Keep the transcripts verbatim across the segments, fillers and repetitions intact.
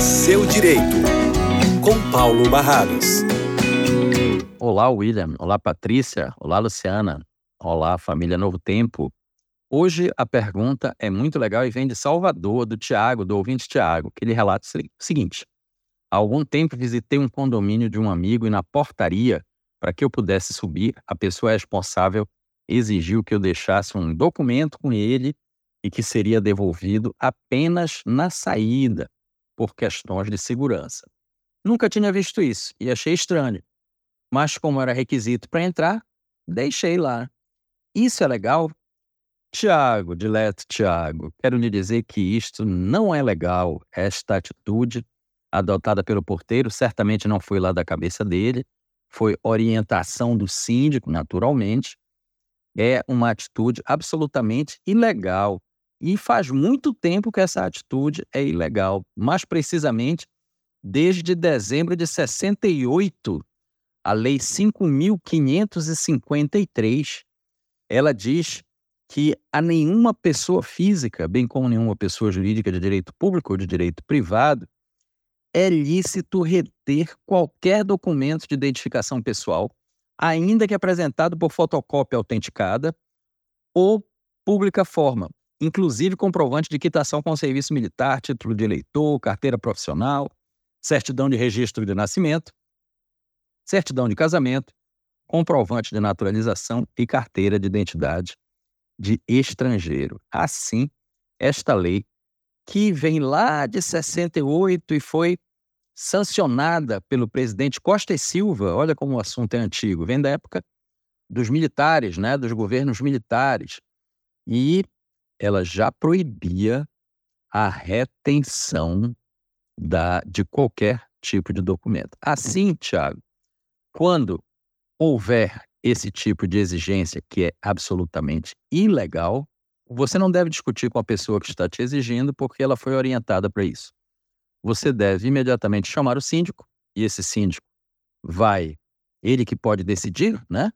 Seu Direito, com Paulo Barradas. Olá, William. Olá, Patrícia. Olá, Luciana. Olá, família Novo Tempo. Hoje a pergunta é muito legal e vem de Salvador, do Tiago, do ouvinte Tiago, que ele relata o seguinte: há algum tempo visitei um condomínio de um amigo e na portaria, para que eu pudesse subir, a pessoa responsável exigiu que eu deixasse um documento com ele e que seria devolvido apenas na saída, por questões de segurança. Nunca tinha visto isso e achei estranho, mas como era requisito para entrar, deixei lá. Isso é legal? Tiago, dileto Tiago, quero lhe dizer que isto não é legal. Esta atitude adotada pelo porteiro certamente não foi lá da cabeça dele, foi orientação do síndico, naturalmente. É uma atitude absolutamente ilegal. E faz muito tempo que essa atitude é ilegal. Mais precisamente, desde dezembro de sessenta e oito, a Lei cinco mil quinhentos e cinquenta e três, ela diz que a nenhuma pessoa física, bem como nenhuma pessoa jurídica de direito público ou de direito privado, é lícito reter qualquer documento de identificação pessoal, ainda que apresentado por fotocópia autenticada ou pública forma, inclusive comprovante de quitação com serviço militar, título de eleitor, carteira profissional, certidão de registro de nascimento, certidão de casamento, comprovante de naturalização e carteira de identidade de estrangeiro. Assim, esta lei, que vem lá de sessenta e oito e foi sancionada pelo presidente Costa e Silva, olha como o assunto é antigo, vem da época dos militares, né, dos governos militares, e ela já proibia a retenção da, de qualquer tipo de documento. Assim, Tiago, quando houver esse tipo de exigência que é absolutamente ilegal, você não deve discutir com a pessoa que está te exigindo porque ela foi orientada para isso. Você deve imediatamente chamar o síndico, e esse síndico vai, ele que pode decidir, né?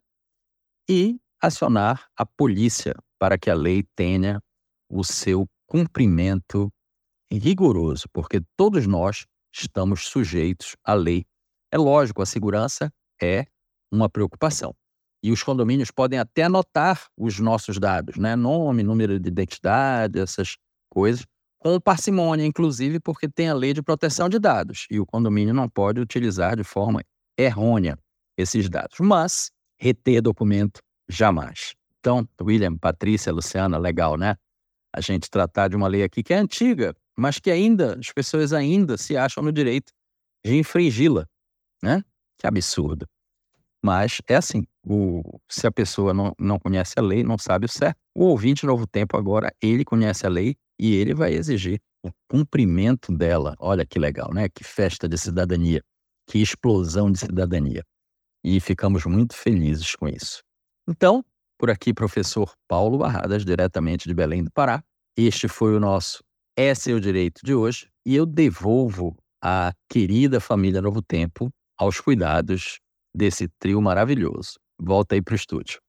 E acionar a polícia para que a lei tenha o seu cumprimento rigoroso, porque todos nós estamos sujeitos à lei. É lógico, a segurança é uma preocupação. E os condomínios podem até anotar os nossos dados, né? Nome, número de identidade, essas coisas, com parcimônia, inclusive, porque tem a lei de proteção de dados e o condomínio não pode utilizar de forma errônea esses dados. Mas reter documento, jamais. Então, William, Patrícia, Luciana, legal, né? A gente tratar de uma lei aqui que é antiga, mas que ainda, as pessoas ainda se acham no direito de infringi-la, né? Que absurdo. Mas é assim, o, se a pessoa não, não conhece a lei, não sabe o certo, o ouvinte Novo Tempo agora, ele conhece a lei e ele vai exigir o cumprimento dela. Olha que legal, né? Que festa de cidadania, que explosão de cidadania. E ficamos muito felizes com isso. Então, por aqui, professor Paulo Barradas, diretamente de Belém do Pará. Este foi o nosso É Seu Direito de hoje e eu devolvo a querida família Novo Tempo aos cuidados desse trio maravilhoso. Volta aí para o estúdio.